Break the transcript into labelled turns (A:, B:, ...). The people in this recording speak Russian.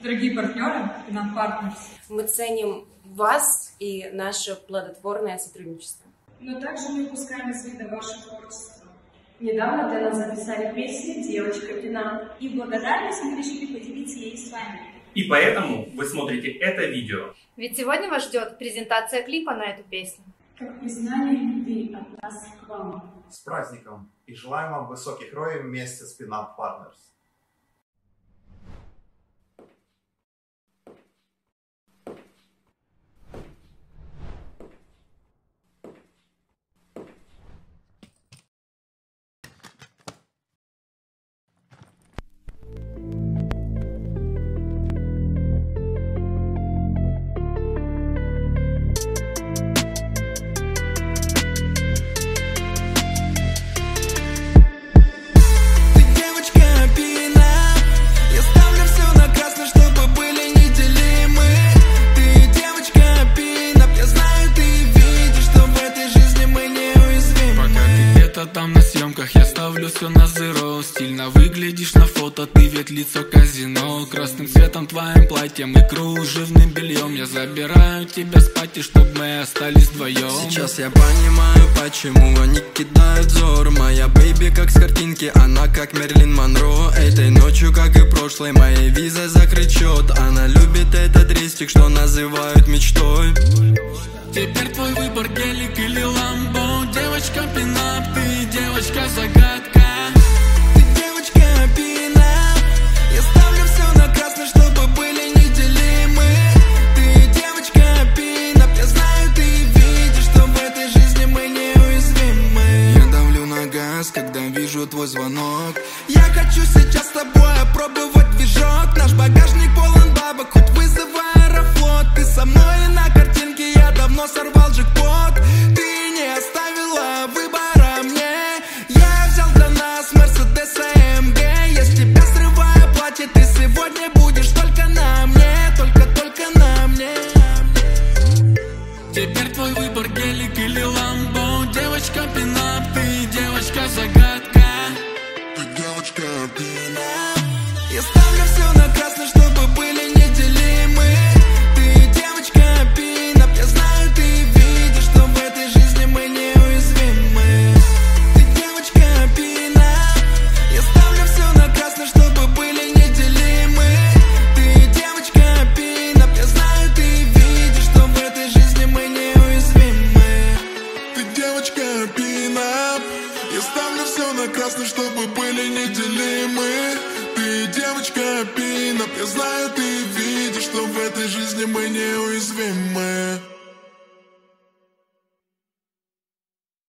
A: Дорогие партнеры и нам партнерс.
B: Мы ценим вас и наше плодотворное сотрудничество.
A: Но также не упускаем из вида ваше творчество.
C: Недавно для нас записали песню «Девочка Пина».
D: И в благодарность мы решили поделиться ей с вами.
E: И поэтому вы смотрите это видео.
F: Ведь сегодня вас ждет презентация клипа на эту песню.
D: Как признание любви от нас к вам.
G: С праздником! И желаем вам высоких роев вместе с Pinap Partners.
H: Там на съемках я ставлю все на зеро. Стильно выглядишь на фото, ты ведь лицо казино. Красным цветом твоим платьем и кружевным бельем я забираю тебя спать, и чтоб мы остались вдвоем.
I: Сейчас я понимаю, почему они кидают взор. Моя бэйби как с картинки, она как Мерлин Монро. Этой ночью, как и прошлой, моей визой закрыт счет. Она любит этот рестик, что называют мечтой.
H: Теперь твой выбор, гелик или ламбо. Девочка пинап, ты девочка-загадка.
I: Ты девочка пинап. Я ставлю все на красный, чтобы были неделимы. Ты девочка пинап. Я знаю, ты видишь, что в этой жизни мы неуязвимы. Я давлю на газ, когда вижу твой звонок. Я хочу сейчас с тобой опробовать движок. Наш багажник полон бабок, хоть вызывай Аэрофлот. Ты со мной и на картинке я давно сорвал джекпот. Ты не оставила выбора мне. Я взял для нас Мерседес АМГ. Я с тебя срываю платье, ты сегодня будешь только на мне. Только на мне.
H: Теперь твой выбор, гелик или ламбо. Девочка пинап, ты девочка-загадка.
I: Ты девочка пинап. Я ставлю все на красный, чтобы были неделимы. Ты девочка пинап. Я знаю, ты видишь, что в этой жизни мы неуязвимы. Ты девочка пинап. Я ставлю все на красный, чтобы были неделимы. Ты девочка пинап. Я знаю, ты видишь, что в этой жизни мы неуязвимы. Ты девочка пинап. Я ставлю все на красный, чтобы были неделимы. Ты девочка пинап. Я знаю, ты видишь, что в этой жизни мы неуязвимы.